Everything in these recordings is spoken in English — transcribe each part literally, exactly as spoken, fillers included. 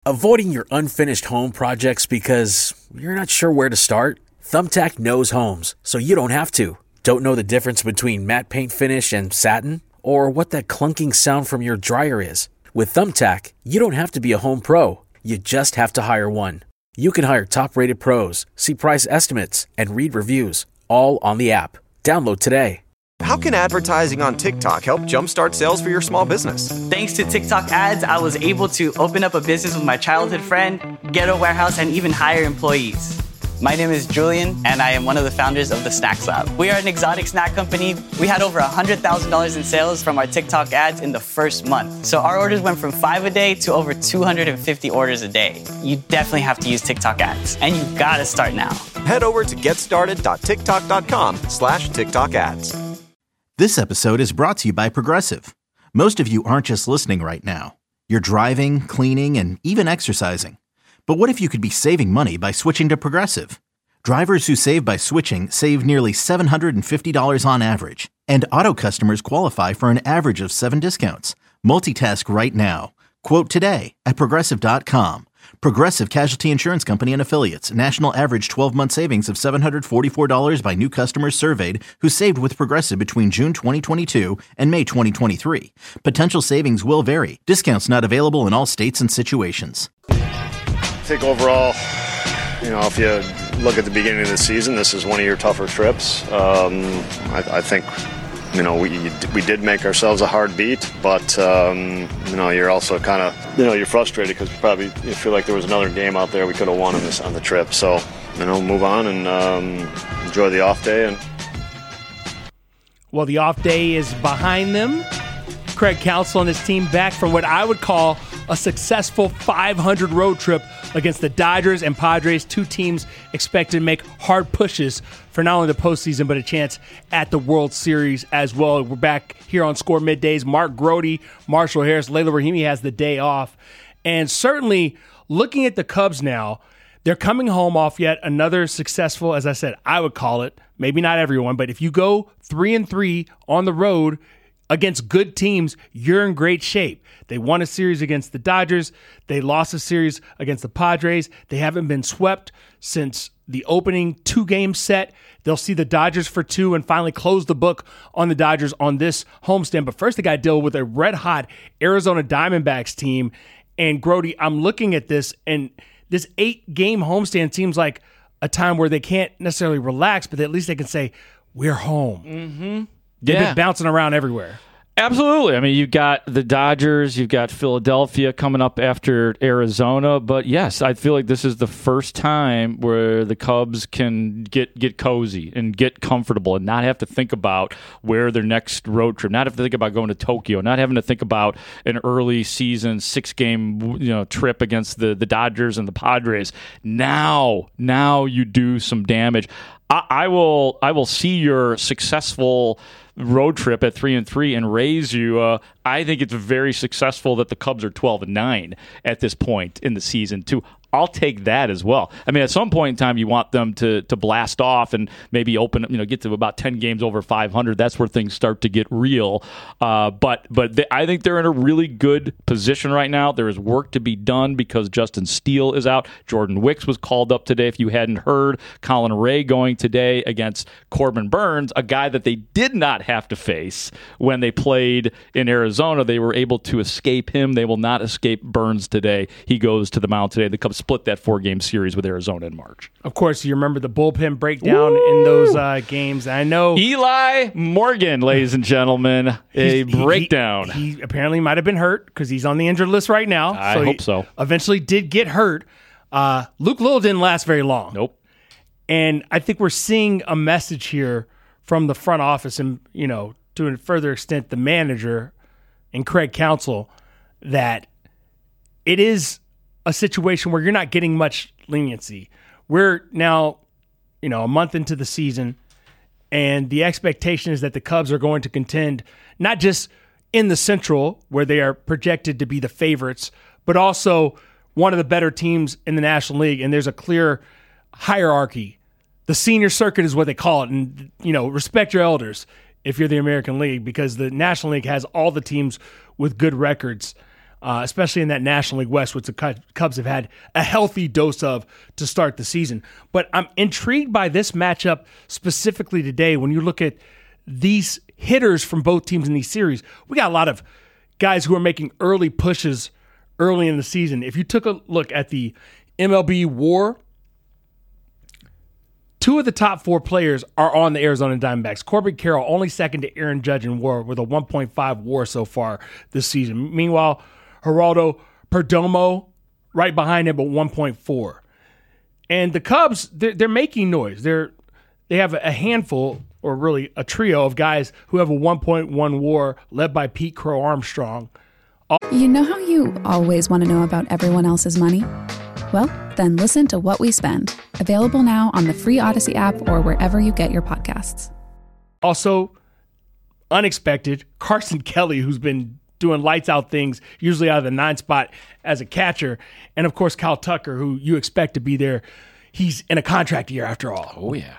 Avoiding your unfinished home projects because you're not sure where to start? Thumbtack knows homes, so you don't have to. Don't know the difference between matte paint finish and satin? Or what that clunking sound from your dryer is? With Thumbtack, you don't have to be a home pro. You just have to hire one. You can hire top-rated pros, see price estimates, and read reviews, all on the app. Download today. How can advertising on TikTok help jumpstart sales for your small business? Thanks to TikTok ads, I was able to open up a business with my childhood friend, get a warehouse, and even hire employees. My name is Julian, and I am one of the founders of the Snacks Lab. We are an exotic snack company. We had over one hundred thousand dollars in sales from our TikTok ads in the first month. So our orders went from five a day to over two hundred fifty orders a day. You definitely have to use TikTok ads, and you gotta start now. Head over to getstarted.tiktok.com slash TikTok ads. This episode is brought to you by Progressive. Most of you aren't just listening right now. You're driving, cleaning, and even exercising. But what if you could be saving money by switching to Progressive? Drivers who save by switching save nearly seven hundred fifty dollars on average. And auto customers qualify for an average of seven discounts. Multitask right now. Quote today at Progressive dot com. Progressive Casualty Insurance Company and Affiliates. National average twelve-month savings of seven hundred forty-four dollars by new customers surveyed who saved with Progressive between June twenty twenty-two and May twenty twenty-three. Potential savings will vary. Discounts not available in all states and situations. I think overall, you know, if you look at the beginning of the season, this is one of your tougher trips. Um, I, I think, you know, we we did make ourselves a hard beat, but, um, you know, you're also kind of, you know, you're frustrated because probably you feel like there was another game out there we could have won on this on the trip. So, you know, move on and um, enjoy the off day. And Well, the off day is behind them. Craig Counsell and his team back from what I would call a successful five hundred road trip against the Dodgers and Padres, two teams expected to make hard pushes for not only the postseason, but a chance at the World Series as well. We're back here on Score Middays. Mark Grody, Marshall Harris, Layla Rahimi has the day off. And certainly looking at the Cubs now, they're coming home off yet another successful, as I said, I would call it, maybe not everyone, but if you go three and three on the road against good teams, you're in great shape. They won a series against the Dodgers. They lost a series against the Padres. They haven't been swept since the opening two-game set. They'll see the Dodgers for two and finally close the book on the Dodgers on this homestand. But first, they got to deal with a red-hot Arizona Diamondbacks team. And, Grody, I'm looking at this, and this eight-game homestand seems like a time where they can't necessarily relax, but at least they can say, we're home. Mm-hmm. They've yeah. been bouncing around everywhere. Absolutely. I mean, you've got the Dodgers, you've got Philadelphia coming up after Arizona. But yes, I feel like this is the first time where the Cubs can get, get cozy and get comfortable and not have to think about where their next road trip, not have to think about going to Tokyo, not having to think about an early season six-game you know trip against the, the Dodgers and the Padres. Now, now you do some damage. I, I will I will see your successful road trip at three and three and raise you. Uh, I think it's very successful that the Cubs are twelve and nine at this point in the season too. I'll take that as well. I mean, at some point in time, you want them to to blast off and maybe open, you know, get to about ten games over five hundred. That's where things start to get real. Uh, but but they, I think they're in a really good position right now. There is work to be done because Justin Steele is out. Jordan Wicks was called up today. If you hadn't heard, Colin Ray going today against Corbin Burns, a guy that they did not have to face when they played in Arizona. They were able to escape him. They will not escape Burns today. He goes to the mound today. The Cubs split that four-game series with Arizona in March. Of course, you remember the bullpen breakdown Woo! in those uh, games. I know Eli Morgan, ladies and gentlemen, a breakdown. He, he apparently might have been hurt because he's on the injured list right now. I so hope so. Eventually did get hurt. Uh, Luke Little didn't last very long. Nope. And I think we're seeing a message here from the front office and, you know, to a further extent, the manager and Craig Counsell, that it is a situation where you're not getting much leniency. We're now, you know, a month into the season, and the expectation is that the Cubs are going to contend not just in the Central, where they are projected to be the favorites, but also one of the better teams in the National League, and there's a clear hierarchy. The senior circuit is what they call it, and, you know, respect your elders if you're the American League, because the National League has all the teams with good records. uh, especially in that National League West, which the Cubs have had a healthy dose of to start the season. But I'm intrigued by this matchup specifically today. When you look at these hitters from both teams in these series, we got a lot of guys who are making early pushes early in the season. If you took a look at the M L B WAR, two of the top four players are on the Arizona Diamondbacks. Corbin Carroll, only second to Aaron Judge in WAR with a one point five WAR so far this season. Meanwhile, Geraldo Perdomo right behind him at one point four. And the Cubs, they're, they're making noise. They're they have a handful, or really a trio of guys who have a one point one WAR led by Pete Crow Armstrong. You know how you always want to know about everyone else's money? Well, then listen to What We Spend, available now on the free Odyssey app or wherever you get your podcasts. Also, unexpected, Carson Kelly, who's been doing lights out things, usually out of the nine spot as a catcher. And of course, Kyle Tucker, who you expect to be there. He's in a contract year after all. Oh, yeah.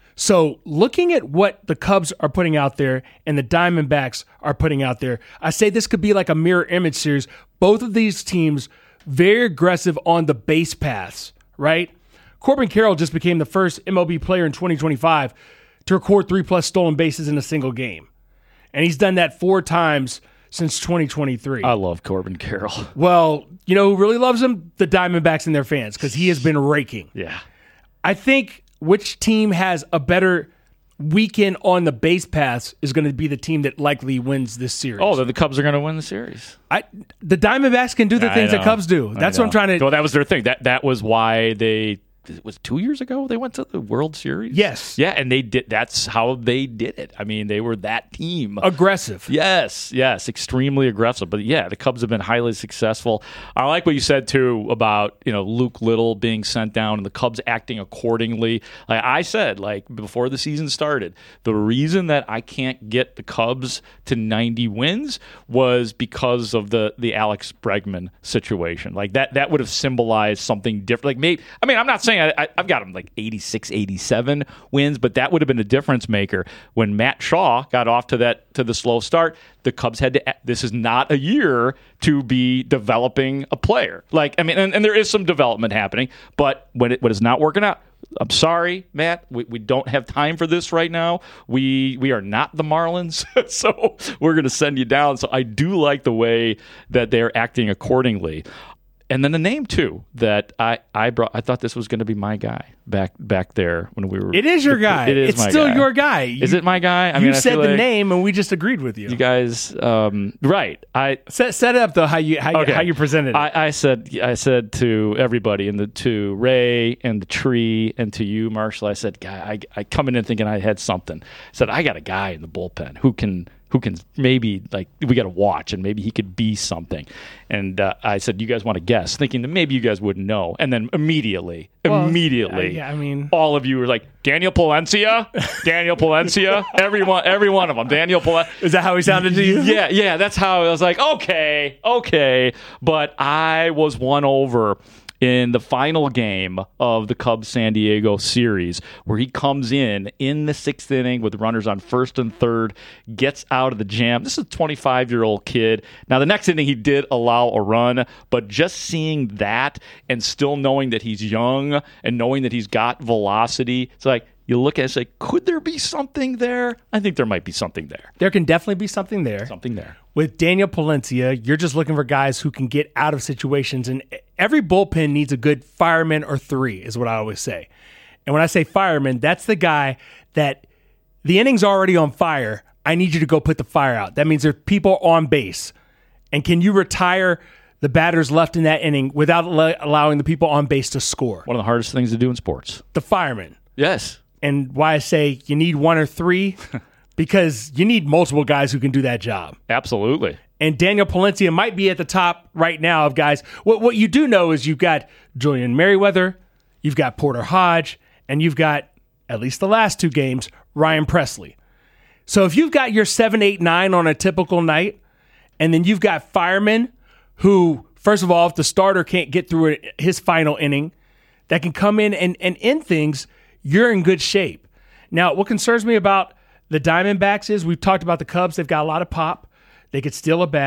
So looking at what the Cubs are putting out there and the Diamondbacks are putting out there, I say this could be like a mirror image series. Both of these teams very aggressive on the base paths, right? Corbin Carroll just became the first M L B player in twenty twenty-five to record three-plus stolen bases in a single game. And he's done that four times since twenty twenty-three. I love Corbin Carroll. Well, you know who really loves him? The Diamondbacks and their fans, because he has been raking. Yeah. I think which team has a better weekend on the base paths is going to be the team that likely wins this series. Oh, then the Cubs are going to win the series. I, the Diamondbacks can do the I things know. that Cubs do. That's what I'm trying to... Well, that was their thing. That that was why they... It was two years ago they went to the World Series? Yes. Yeah, and they did. That's how they did it. I mean, they were that team. Aggressive. Yes, yes, extremely aggressive. But yeah, the Cubs have been highly successful. I like what you said, too, about, you know, Luke Little being sent down and the Cubs acting accordingly. Like I said, like before the season started, the reason that I can't get the Cubs to ninety wins was because of the, the Alex Bregman situation. Like that, that would have symbolized something different. Like maybe, I mean, I'm not saying I, I, I've got them like eighty-six, eighty-seven wins, but that would have been a difference maker. When Matt Shaw got off to that to the slow start, the Cubs had to. This is not a year to be developing a player. Like I mean, and, and there is some development happening, but when it when it's not working out, I'm sorry, Matt. We, we don't have time for this right now. We we are not the Marlins, so we're going to send you down. So I do like the way that they're acting accordingly. And then the name too that I, I brought. I thought this was going to be my guy back back there when we were. It is your guy. It is it's my still guy. your guy. You, is it my guy? I you mean, I said feel the like name, and we just agreed with you. You guys, um, right? I set set it up though. How you how, okay. you, how you presented it. I, I said I said to everybody, and the to Ray and the tree and to you, Marshall. I said, guy, I, I come in thinking I had something. I said I got a guy in the bullpen who can. Who can maybe, like, we got to watch and maybe he could be something. And uh, I said, you guys want to guess, thinking that maybe you guys wouldn't know. And then immediately, well, immediately, yeah, I mean, all of you were like, Daniel Palencia? Daniel Palencia? Everyone, every one of them. Daniel Palencia. Is that how he sounded to you? Yeah, yeah, that's how I was like, okay, okay. But I was won over in the final game of the Cubs-San Diego series, where he comes in in the sixth inning with runners on first and third, gets out of the jam. This is a twenty-five-year-old kid. Now, the next inning he did allow a run, but just seeing that and still knowing that he's young and knowing that he's got velocity, it's like, you look at it and say, could there be something there? I think there might be something there. There can definitely be something there. Something there. With Daniel Palencia, you're just looking for guys who can get out of situations, and every bullpen needs a good fireman or three, is what I always say. And when I say fireman, that's the guy that the inning's already on fire. I need you to go put the fire out. That means there's people on base. And can you retire the batters left in that inning without al- allowing the people on base to score? One of the hardest things to do in sports. The fireman. Yes. And why I say you need one or three, because you need multiple guys who can do that job. Absolutely. And Daniel Palencia might be at the top right now of guys. What what you do know is you've got Julian Merriweather, you've got Porter Hodge, and you've got, at least the last two games, Ryan Presley. So if you've got your seven, eight, nine on a typical night, and then you've got firemen who, first of all, if the starter can't get through his final inning, that can come in and, and end things, you're in good shape. Now, what concerns me about the Diamondbacks is we've talked about the Cubs. They've got a lot of pop. They could steal a bag.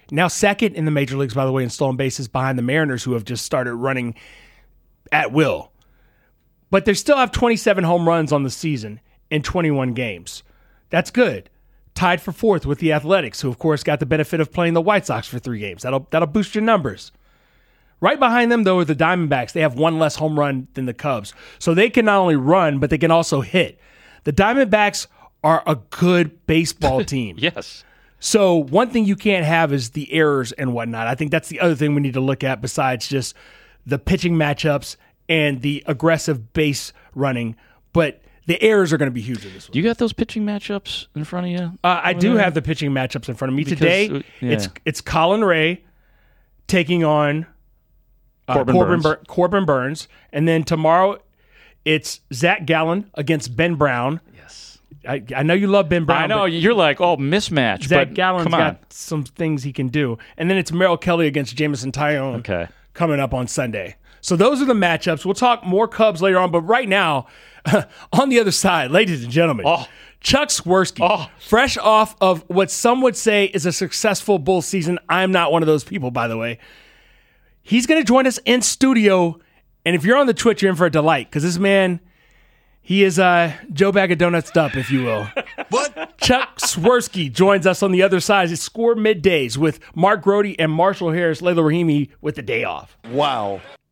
Now second in the major leagues, by the way, in stolen bases behind the Mariners, who have just started running at will. But they still have twenty-seven home runs on the season in twenty-one games. That's good. Tied for fourth with the Athletics, who, of course, got the benefit of playing the White Sox for three games. That'll that'll boost your numbers. Right behind them, though, are the Diamondbacks. They have one less home run than the Cubs. So they can not only run, but they can also hit. The Diamondbacks are a good baseball team. Yes. So one thing you can't have is the errors and whatnot. I think that's the other thing we need to look at besides just the pitching matchups and the aggressive base running. But the errors are going to be huge in this one. Do you got those pitching matchups in front of you? Uh, I do there? have the pitching matchups in front of me. Because, Today, uh, yeah. it's it's Colin Ray taking on uh, Corbin, Corbin, Burns. Bur- Corbin Burns. And then tomorrow, it's Zach Gallen against Ben Brown. Yes. I, I know you love Ben Brown. I know. You're like, oh, mismatch. Zach but Gallen's come on. got some things he can do. And then it's Merrill Kelly against Jameson Taillon Okay. coming up on Sunday. So those are the matchups. We'll talk more Cubs later on. But right now, on the other side, ladies and gentlemen, Oh. Chuck Swirsky, Oh. fresh off of what some would say is a successful bull season. I'm not one of those people, by the way. He's going to join us in studio. And if you're on the Twitch, you're in for a delight because this man, he is uh, Joe Bag of Donuts up, if you will. What? Chuck Swirsky joins us on the other side. It's Score Middays with Mark Grody and Marshall Harris, Layla Rahimi with the day off. Wow.